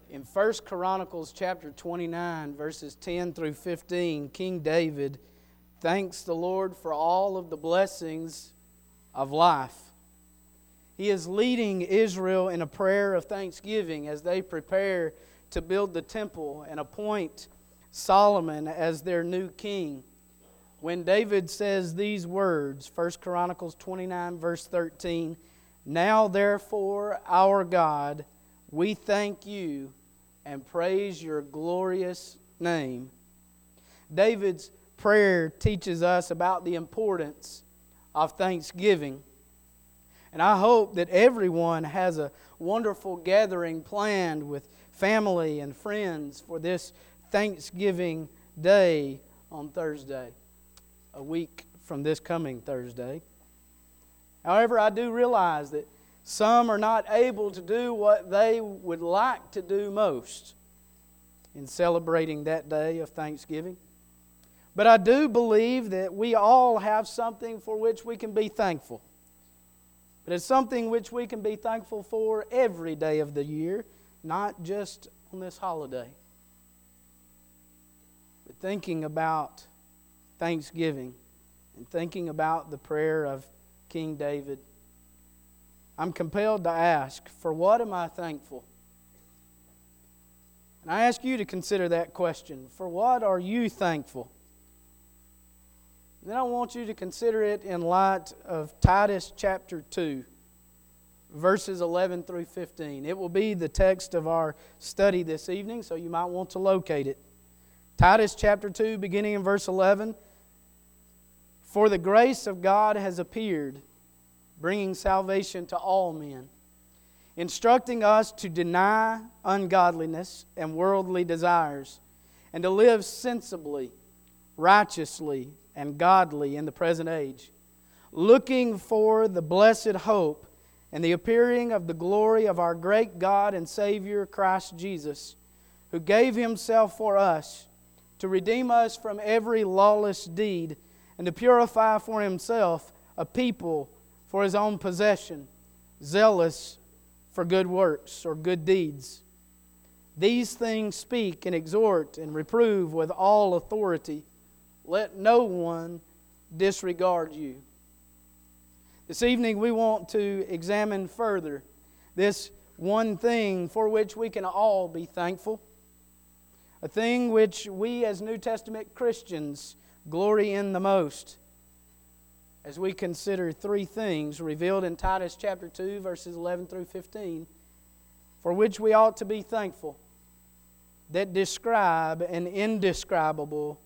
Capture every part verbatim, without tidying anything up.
In First Chronicles chapter twenty-nine, verses ten through fifteen, King David thanks the Lord for all of the blessings of life. He is leading Israel in a prayer of thanksgiving as they prepare to build the temple and appoint Solomon as their new king. When David says these words, First Chronicles twenty-nine, verse thirteen, "Now therefore, our God, we thank you and praise your glorious name." David's prayer teaches us about the importance of thanksgiving. And I hope that everyone has a wonderful gathering planned with family and friends for this Thanksgiving Day on Thursday, a week from this coming Thursday. However, I do realize that some are not able to do what they would like to do most in celebrating that day of Thanksgiving. But I do believe that we all have something for which we can be thankful. But it's something which we can be thankful for every day of the year, not just on this holiday. But thinking about Thanksgiving and thinking about the prayer of King David, I'm compelled to ask, for what am I thankful? And I ask you to consider that question. For what are you thankful? And then I want you to consider it in light of Titus chapter two, verses eleven through fifteen. It will be the text of our study this evening, so you might want to locate it. Titus chapter two, beginning in verse eleven. "For the grace of God has appeared, bringing salvation to all men, instructing us to deny ungodliness and worldly desires, and to live sensibly, righteously, and godly in the present age, looking for the blessed hope and the appearing of the glory of our great God and Savior Christ Jesus, who gave Himself for us to redeem us from every lawless deed and to purify for Himself a people for His own possession, zealous for good works," or good deeds. "These things speak and exhort and reprove with all authority. Let no one disregard you." This evening we want to examine further this one thing for which we can all be thankful, a thing which we as New Testament Christians glory in the most, as we consider three things revealed in Titus chapter two, verses eleven through fifteen, for which we ought to be thankful, that describe an indescribable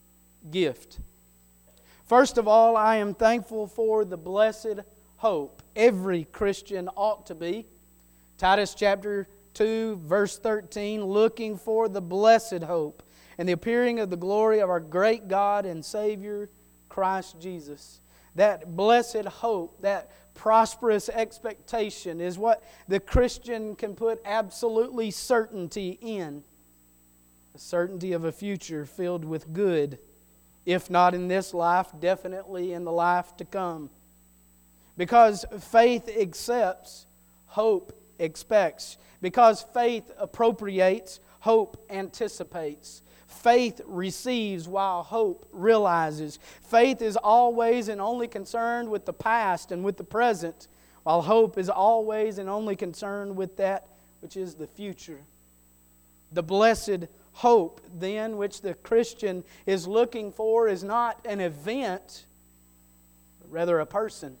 gift. First of all, I am thankful for the blessed hope every Christian ought to be. Titus chapter two, verse thirteen, "Looking for the blessed hope and the appearing of the glory of our great God and Savior, Christ Jesus." That blessed hope, that prosperous expectation is what the Christian can put absolutely certainty in. The certainty of a future filled with good, if not in this life, definitely in the life to come. Because faith accepts, hope expects. Because faith appropriates, hope anticipates. Faith receives while hope realizes. Faith is always and only concerned with the past and with the present, while hope is always and only concerned with that which is the future. The blessed hope, then, which the Christian is looking for is not an event, but rather a person.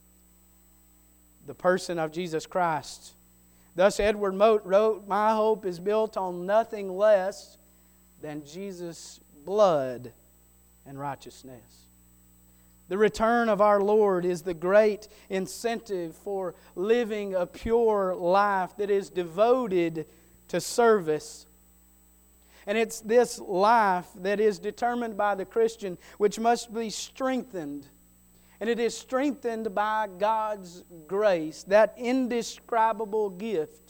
The person of Jesus Christ. Thus Edward Mote wrote, "My hope is built on nothing less than Jesus' blood and righteousness." The return of our Lord is the great incentive for living a pure life that is devoted to service. And it's this life that is determined by the Christian which must be strengthened. And it is strengthened by God's grace, that indescribable gift.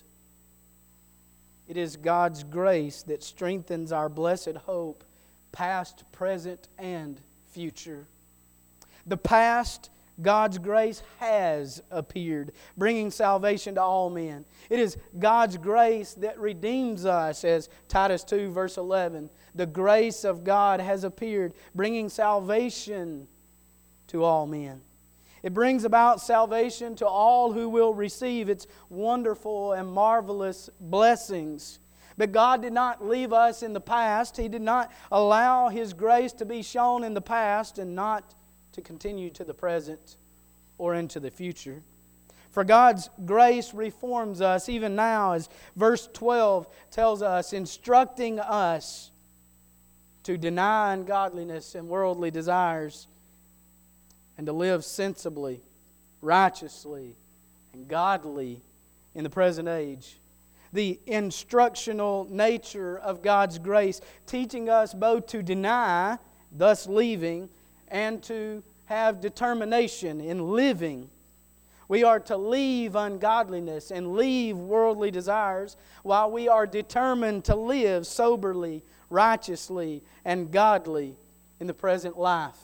It is God's grace that strengthens our blessed hope, past, present, and future. The past God's grace has appeared, bringing salvation to all men. It is God's grace that redeems us, as Titus two verse eleven. The grace of God has appeared, bringing salvation to all men. It brings about salvation to all who will receive its wonderful and marvelous blessings. But God did not leave us in the past. He did not allow His grace to be shown in the past and not to continue to the present or into the future. For God's grace reforms us even now, as verse twelve tells us, instructing us to deny ungodliness and worldly desires and to live sensibly, righteously, and godly in the present age. The instructional nature of God's grace, teaching us both to deny, thus leaving, and to have determination in living. We are to leave ungodliness and leave worldly desires while we are determined to live soberly, righteously, and godly in the present life.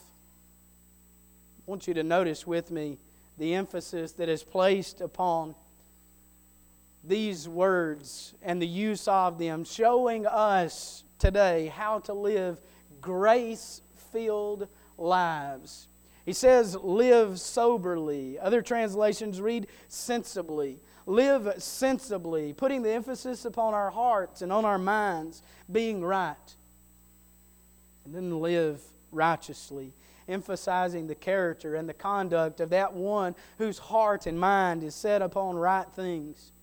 I want you to notice with me the emphasis that is placed upon these words and the use of them, showing us today how to live grace-filled lives. He says, live soberly. Other translations read sensibly. Live sensibly, putting the emphasis upon our hearts and on our minds being right. And then live righteously, emphasizing the character and the conduct of that one whose heart and mind is set upon right things.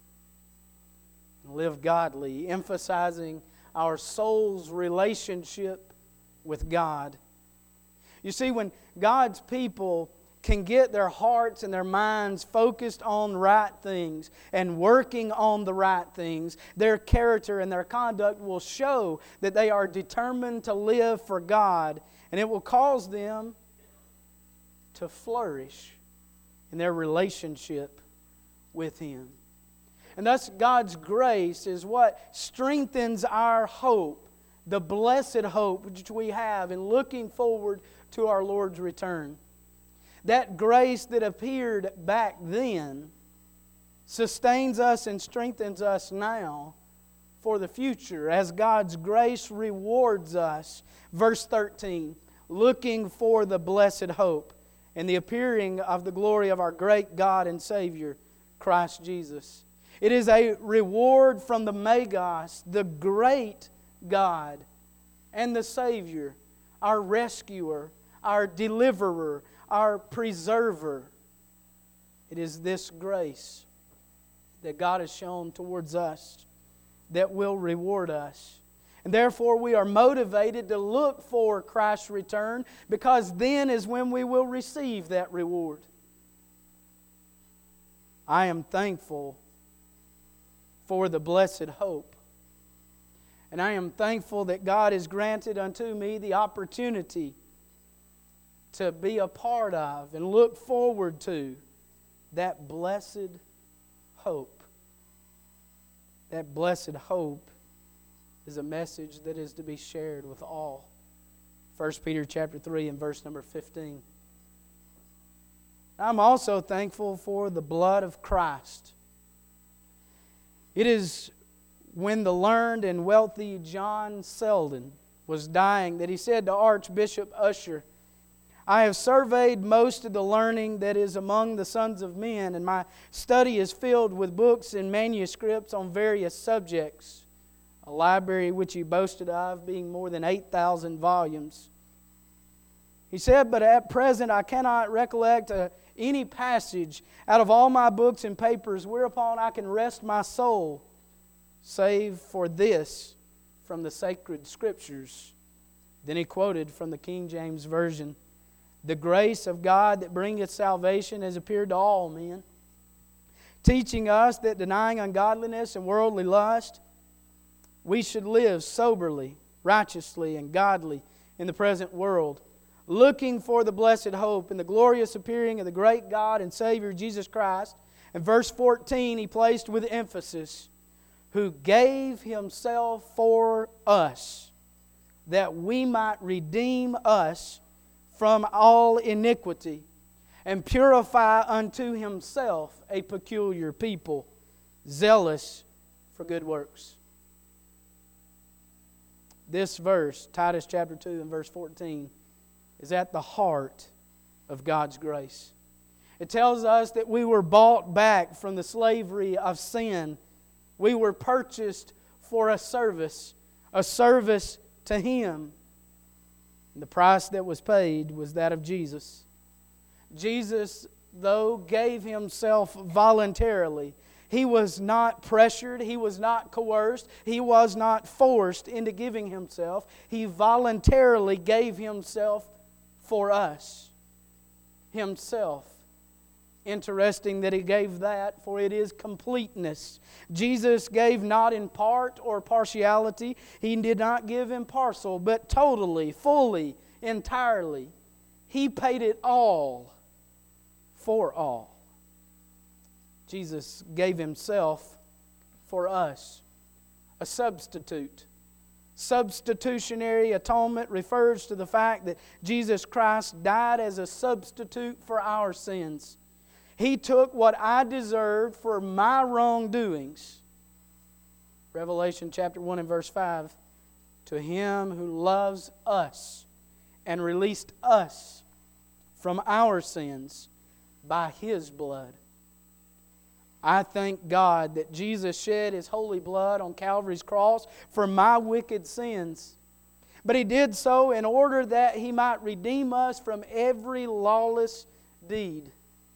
And live godly, emphasizing our soul's relationship with God. You see, when God's people can get their hearts and their minds focused on right things and working on the right things, their character and their conduct will show that they are determined to live for God, and it will cause them to flourish in their relationship with Him. And thus God's grace is what strengthens our hope, the blessed hope which we have in looking forward to our Lord's return. That grace that appeared back then sustains us and strengthens us now for the future as God's grace rewards us. Verse thirteen, looking for the blessed hope and the appearing of the glory of our great God and Savior, Christ Jesus. It is a reward from the Magos, the great God and the Savior, our rescuer, our deliverer, our preserver. It is this grace that God has shown towards us that will reward us. And therefore we are motivated to look for Christ's return, because then is when we will receive that reward. I am thankful for the blessed hope. And I am thankful that God has granted unto me the opportunity to be a part of and look forward to that blessed hope. That blessed hope is a message that is to be shared with all. First Peter chapter three and verse number fifteen. I'm also thankful for the blood of Christ. It is when the learned and wealthy John Selden was dying that he said to Archbishop Usher, I have surveyed most of the learning that is among the sons of men, and my study is filled with books and manuscripts on various subjects, a library which he boasted of being more than eight thousand volumes. He said, but at present I cannot recollect uh, any passage out of all my books and papers whereupon I can rest my soul, save for this from the sacred Scriptures. Then he quoted from the King James Version, the grace of God that bringeth salvation has appeared to all men, teaching us that denying ungodliness and worldly lust, we should live soberly, righteously, and godly in the present world, looking for the blessed hope and the glorious appearing of the great God and Savior Jesus Christ. And verse fourteen he placed with emphasis, who gave Himself for us, that we might redeem us from all iniquity, and purify unto himself a peculiar people, zealous for good works. This verse, Titus chapter two and verse fourteen, is at the heart of God's grace. It tells us that we were bought back from the slavery of sin. We were purchased for a service, a service to Him. And the price that was paid was that of Jesus. Jesus, though, gave Himself voluntarily. He was not pressured. He was not coerced. He was not forced into giving Himself. He voluntarily gave Himself for us. Himself. Interesting that He gave that, for it is completeness. Jesus gave not in part or partiality. He did not give in parcel, but totally, fully, entirely. He paid it all for all. Jesus gave Himself for us, a substitute. Substitutionary atonement refers to the fact that Jesus Christ died as a substitute for our sins. He took what I deserved for my wrongdoings. Revelation chapter one and verse five. To Him who loves us and released us from our sins by His blood. I thank God that Jesus shed His holy blood on Calvary's cross for my wicked sins. But He did so in order that He might redeem us from every lawless deed.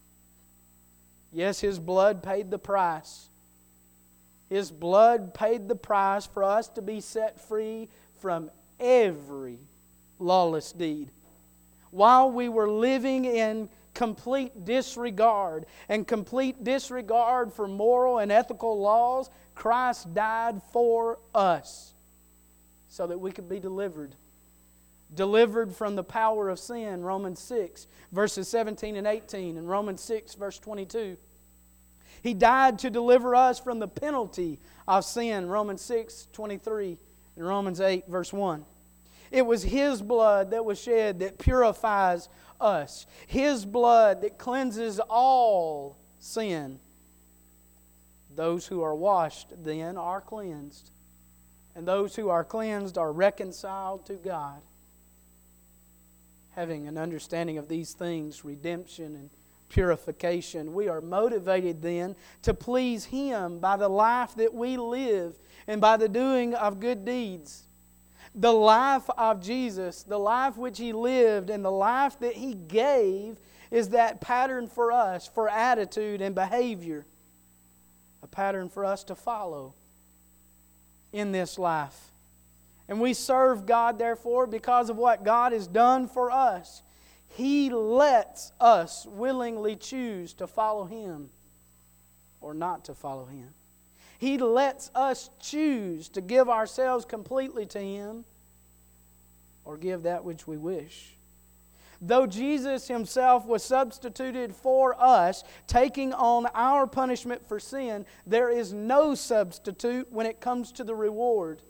Yes, His blood paid the price. His blood paid the price for us to be set free from every lawless deed. While we were living in complete disregard and complete disregard for moral and ethical laws, Christ died for us so that we could be delivered. Delivered from the power of sin, Romans six, verses seventeen and eighteen, and Romans six, verse twenty-two. He died to deliver us from the penalty of sin, Romans six, twenty-three, and Romans eight, verse one. It was His blood that was shed that purifies us. His blood that cleanses all sin. Those who are washed then are cleansed. And those who are cleansed are reconciled to God. Having an understanding of these things, redemption and purification, we are motivated then to please Him by the life that we live and by the doing of good deeds. The life of Jesus, the life which He lived and the life that He gave is that pattern for us, for attitude and behavior. A pattern for us to follow in this life. And we serve God, therefore, because of what God has done for us. He lets us willingly choose to follow Him or not to follow Him. He lets us choose to give ourselves completely to Him or give that which we wish. Though Jesus Himself was substituted for us, taking on our punishment for sin, there is no substitute when it comes to the reward.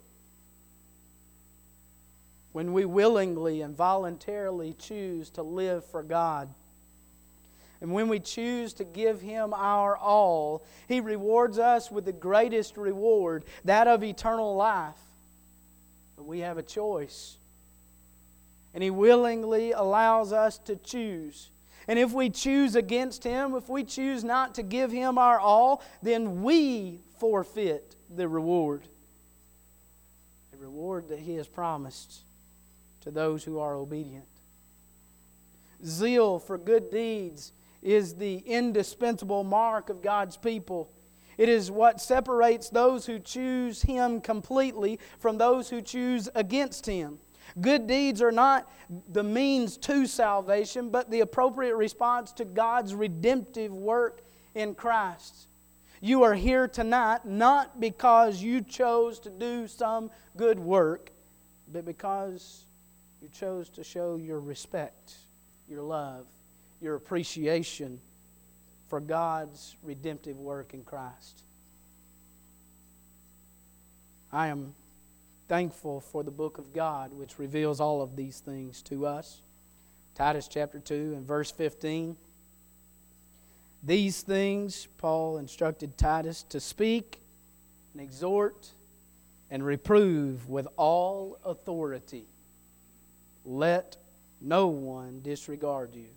When we willingly and voluntarily choose to live for God. And when we choose to give Him our all, He rewards us with the greatest reward, that of eternal life. But we have a choice. And He willingly allows us to choose. And if we choose against Him, if we choose not to give Him our all, then we forfeit the reward. The reward that He has promised to those who are obedient. Zeal for good deeds is the indispensable mark of God's people. It is what separates those who choose Him completely from those who choose against Him. Good deeds are not the means to salvation, but the appropriate response to God's redemptive work in Christ. You are here tonight not because you chose to do some good work, but because you chose to show your respect, your love, your appreciation for God's redemptive work in Christ. I am thankful for the book of God, which reveals all of these things to us. Titus chapter two and verse fifteen. These things Paul instructed Titus to speak and exhort and reprove with all authority. Let no one disregard you.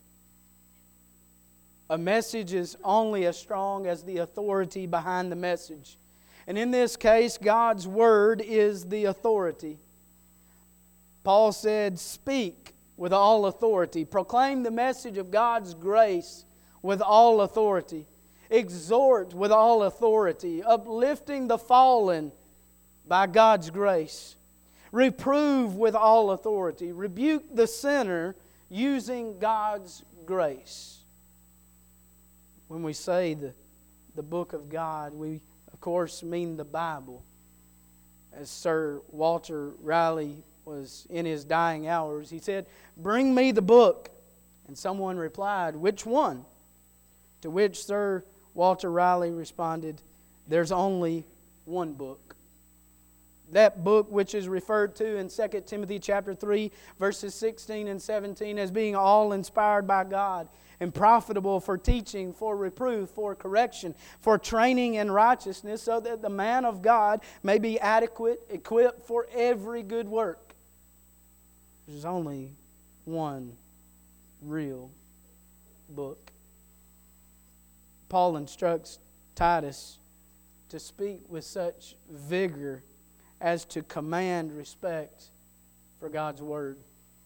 A message is only as strong as the authority behind the message. And in this case, God's Word is the authority. Paul said, speak with all authority. Proclaim the message of God's grace with all authority. Exhort with all authority. Uplifting the fallen by God's grace. Reprove with all authority. Rebuke the sinner using God's grace. When we say the, the book of God, we of course mean the Bible. As Sir Walter Raleigh was in his dying hours, he said, bring me the book. And someone replied, which one? To which Sir Walter Raleigh responded, there's only one book. That book which is referred to in Second Timothy chapter three, verses sixteen and seventeen as being all inspired by God and profitable for teaching, for reproof, for correction, for training in righteousness, so that the man of God may be adequate, equipped for every good work. There's only one real book. Paul instructs Titus to speak with such vigor as to command respect for God's Word.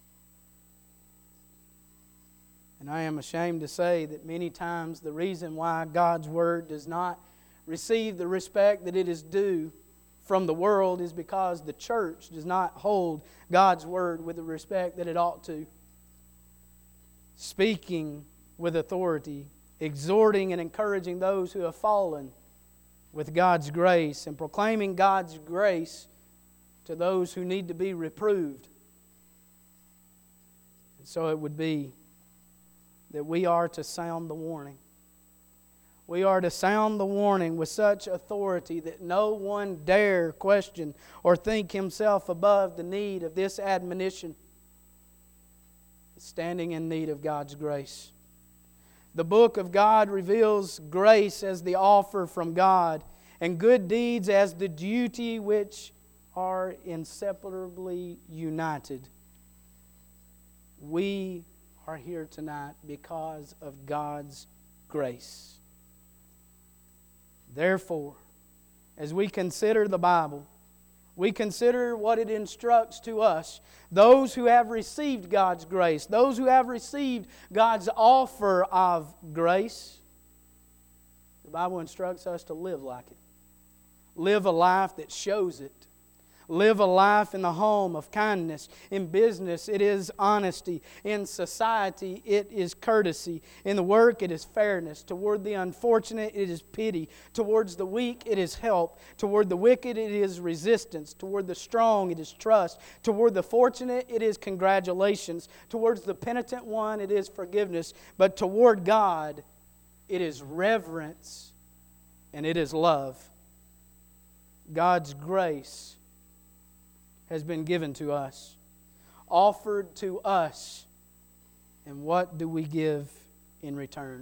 And I am ashamed to say that many times the reason why God's Word does not receive the respect that it is due from the world is because the church does not hold God's Word with the respect that it ought to. Speaking with authority, exhorting and encouraging those who have fallen with God's grace, and proclaiming God's grace to those who need to be reproved. And so it would be that we are to sound the warning. We are to sound the warning with such authority that no one dare question or think himself above the need of this admonition, standing in need of God's grace. The book of God reveals grace as the offer from God and good deeds as the duty which are inseparably united. We are here tonight because of God's grace. Therefore, as we consider the Bible, we consider what it instructs to us. Those who have received God's grace, those who have received God's offer of grace, the Bible instructs us to live like it. Live a life that shows it. Live a life in the home of kindness. In business, it is honesty. In society, it is courtesy. In the work, it is fairness. Toward the unfortunate, it is pity. Towards the weak, it is help. Toward the wicked, it is resistance. Toward the strong, it is trust. Toward the fortunate, it is congratulations. Towards the penitent one, it is forgiveness. But toward God, it is reverence and it is love. God's grace has been given to us, offered to us, and what do we give in return?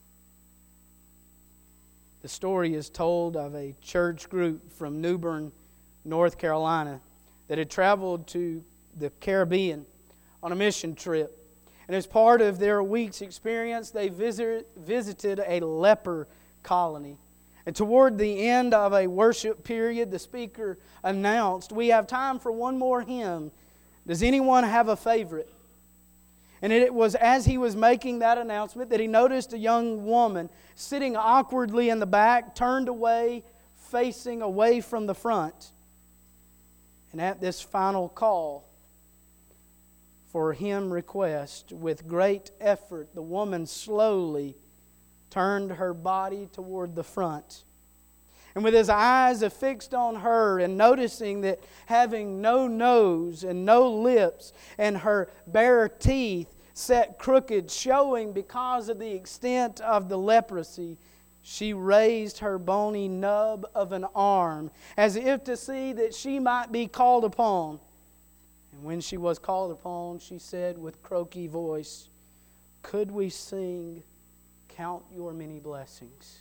The story is told of a church group from New Bern, North Carolina, that had traveled to the Caribbean on a mission trip. And as part of their week's experience, they visit, visited a leper colony. And toward the end of a worship period, the speaker announced, "We have time for one more hymn. Does anyone have a favorite?" And it was as he was making that announcement that he noticed a young woman sitting awkwardly in the back, turned away, facing away from the front. And at this final call for hymn request, with great effort, the woman slowly turned her body toward the front. And with his eyes affixed on her and noticing that having no nose and no lips and her bare teeth set crooked, showing because of the extent of the leprosy, she raised her bony nub of an arm as if to see that she might be called upon. And when she was called upon, she said with croaky voice, "Could we sing count your many blessings.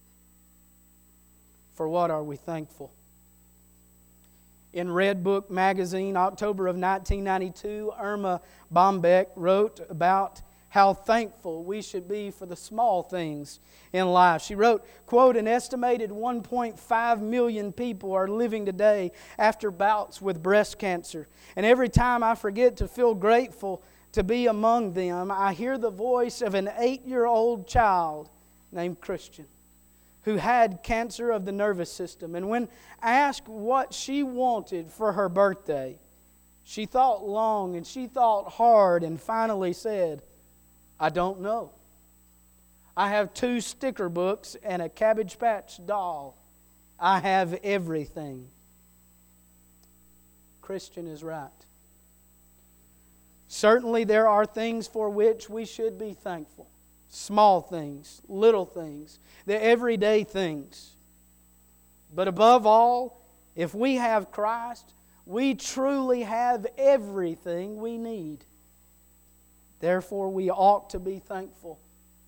For what are we thankful? In Red Book magazine, October of nineteen ninety-two, Irma Bombeck wrote about how thankful we should be for the small things in life. She wrote, quote, "An estimated one point five million people are living today after bouts with breast cancer. And every time I forget to feel grateful to be among them, I hear the voice of an eight-year-old child named Christian, who had cancer of the nervous system. And when asked what she wanted for her birthday, she thought long and she thought hard and finally said, 'I don't know. I have two sticker books and a Cabbage Patch doll. I have everything.'" Christian is right. Certainly there are things for which we should be thankful. Small things, little things, the everyday things. But above all, if we have Christ, we truly have everything we need. Therefore, we ought to be thankful.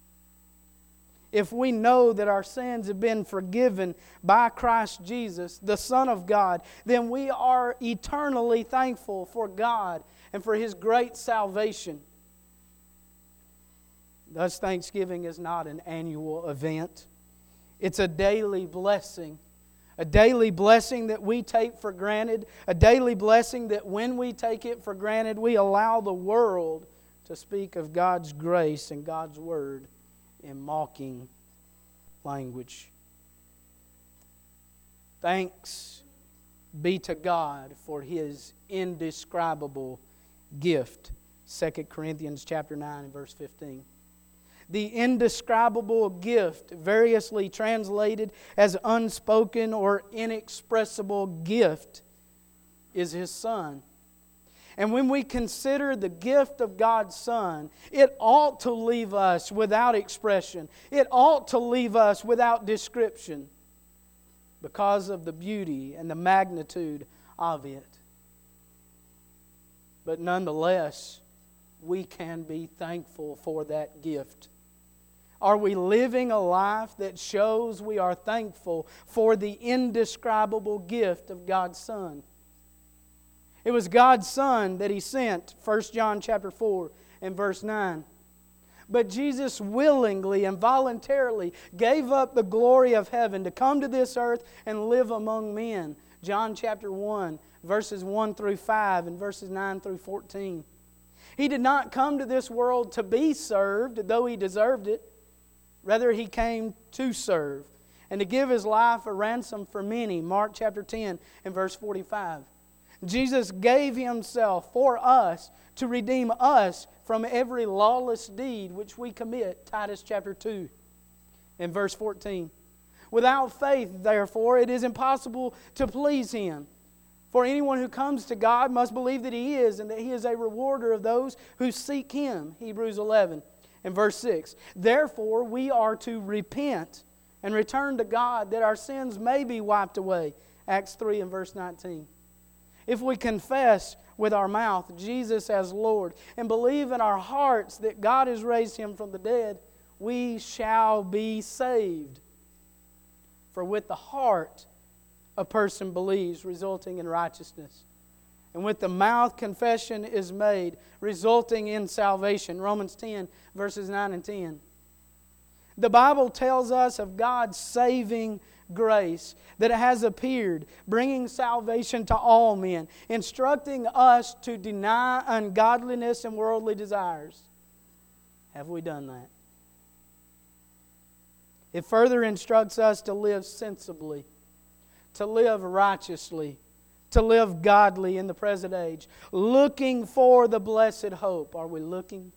If we know that our sins have been forgiven by Christ Jesus, the Son of God, then we are eternally thankful for God and for His great salvation. Thus, Thanksgiving is not an annual event. It's a daily blessing. A daily blessing that we take for granted. A daily blessing that when we take it for granted, we allow the world to speak of God's grace and God's Word in mocking language. Thanks be to God for His indescribable gift. Second Corinthians chapter nine and verse fifteen. The indescribable gift, variously translated as unspoken or inexpressible gift, is His Son. And when we consider the gift of God's Son, it ought to leave us without expression. It ought to leave us without description because of the beauty and the magnitude of it. But nonetheless, we can be thankful for that gift. Are we living a life that shows we are thankful for the indescribable gift of God's Son? It was God's Son that He sent, First John chapter four and verse nine. But Jesus willingly and voluntarily gave up the glory of heaven to come to this earth and live among men. John chapter one, verses one through five and verses nine through fourteen. He did not come to this world to be served, though He deserved it. Rather, He came to serve and to give His life a ransom for many. Mark chapter ten and verse forty-five. Jesus gave Himself for us to redeem us from every lawless deed which we commit. Titus chapter two and verse fourteen. Without faith, therefore, it is impossible to please Him. For anyone who comes to God must believe that He is, and that He is a rewarder of those who seek Him. Hebrews eleven and verse six. Therefore, we are to repent and return to God that our sins may be wiped away. Acts three and verse nineteen. If we confess with our mouth Jesus as Lord and believe in our hearts that God has raised Him from the dead, we shall be saved. For with the heart a person believes, resulting in righteousness. And with the mouth confession is made, resulting in salvation. Romans ten, verses nine and ten. The Bible tells us of God's saving grace that has appeared, bringing salvation to all men, instructing us to deny ungodliness and worldly desires. Have we done that? It further instructs us to live sensibly, to live righteously, to live godly in the present age, looking for the blessed hope. Are we looking?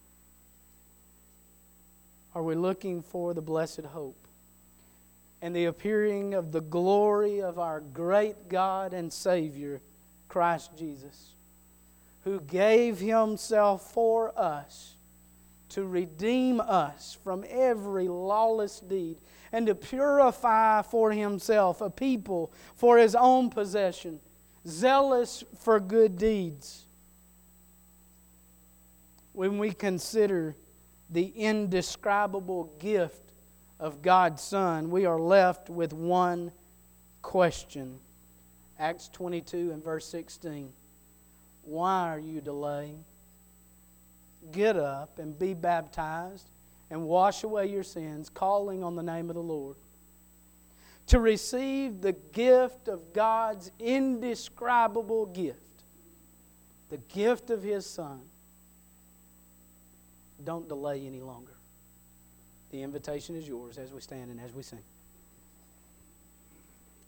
Are we looking for the blessed hope and the appearing of the glory of our great God and Savior, Christ Jesus, who gave Himself for us to redeem us from every lawless deed and to purify for Himself a people for His own possession, zealous for good deeds. When we consider the indescribable gift of God's Son, we are left with one question. Acts twenty-two and verse sixteen. Why are you delaying? Get up and be baptized and wash away your sins, calling on the name of the Lord, to receive the gift of God's indescribable gift, the gift of His Son. Don't delay any longer. The invitation is yours as we stand and as we sing.